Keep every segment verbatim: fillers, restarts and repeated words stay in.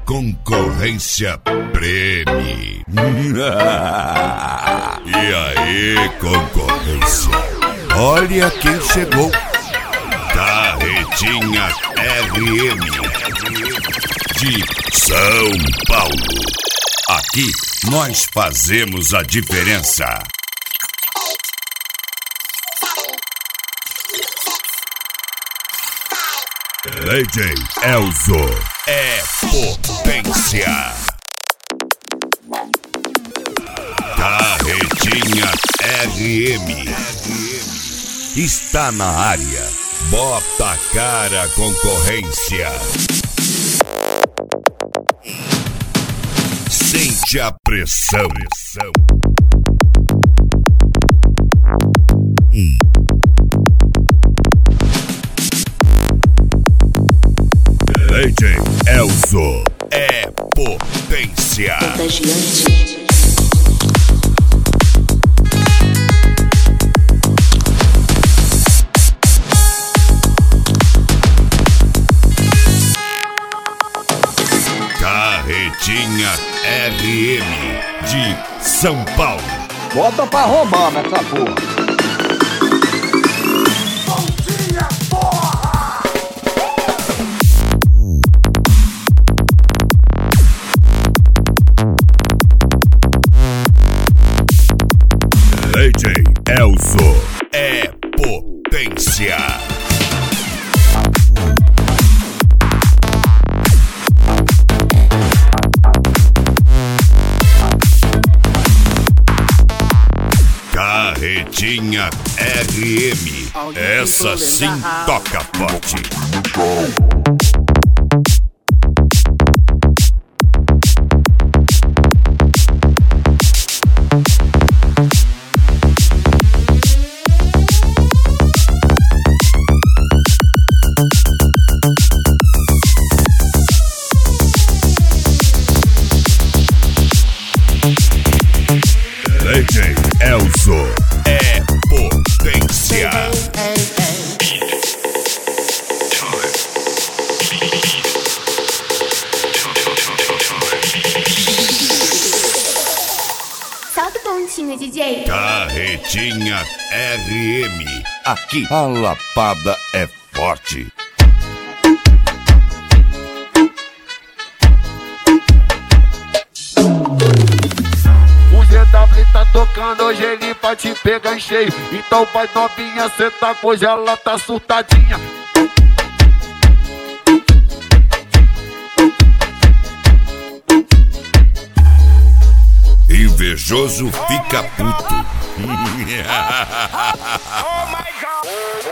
concorrência preme. E aí, concorrência? Olha quem chegou. Carretinha R M de São Paulo. Aqui nós fazemos a diferença. D J Elzo é potência. Carretinha R M está na área. Bota a cara, concorrência. Sente a pressão. Hum. D J Elzo é potência. Contagiante. Carretinha R M de São Paulo. Bota pra roubar nessa porra. Bom dia, porra! D J Elzo é potência. Carretinha R M, essa sim toca forte. D J Elzo é potência. Solta o pontinho, D J. Carretinha R M, aqui a lapada é forte. Tá tocando, hoje ele vai te pegar em cheio. Então vai novinha, cê tá com hoje ela tá surtadinha. Invejoso fica puto. Oh my God!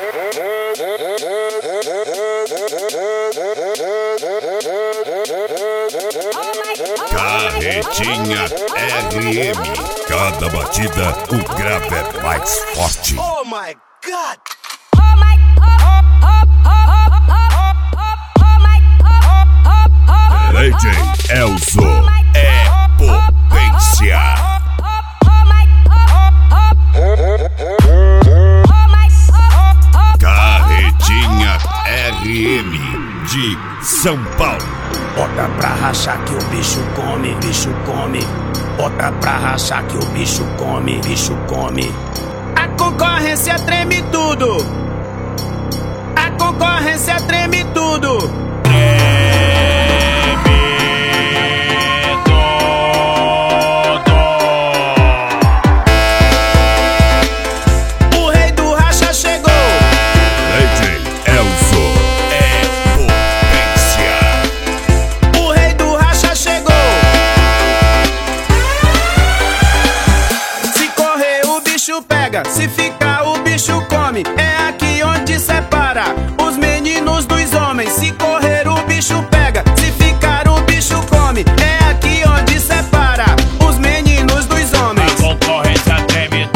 Carretinha R M, cada batida o grave é mais forte. Oh my God! Oh my, oh, oh, oh, oh, oh my, oh, oh, D J Elzo é potência. Carretinha R M de São Paulo. Bota pra rachar que o bicho come, bicho come. Bota pra rachar que o bicho come, bicho come. A concorrência treme tudo. A concorrência treme tudo. Se ficar o bicho come, é aqui onde separa os meninos dos homens. Se correr o bicho pega, se ficar o bicho come, é aqui onde separa os meninos dos homens. A concorrência treme.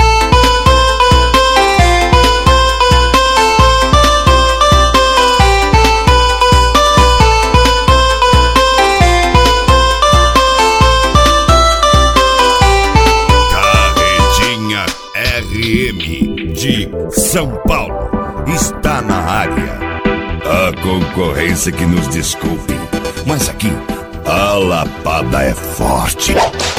Carretinha R M de São Paulo está na área. A concorrência que nos desculpe, mas aqui A lapada é forte.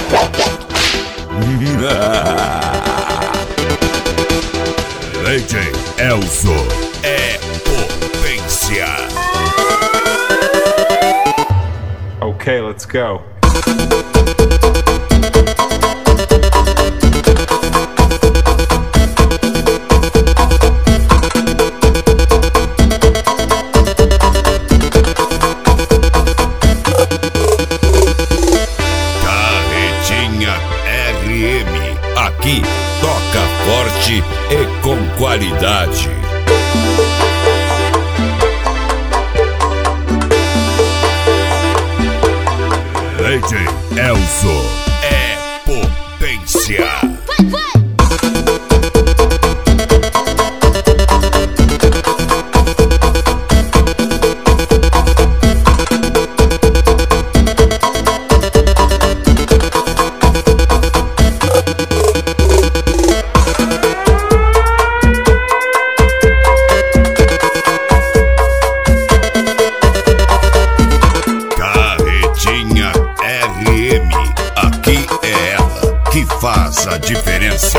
Leite Elso é potência. Okay, let's go. Carretinha R M, aqui toca forte e com qualidade. Leite Elso é potência. Carretinha R M, aqui é ela que faz a diferença.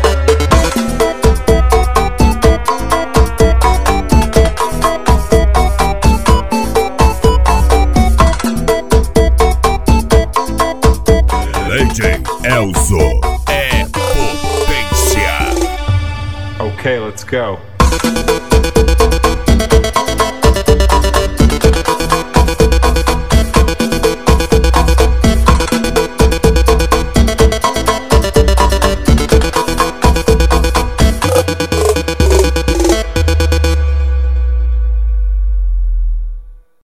Leite Elso é potência. Okay, let's go.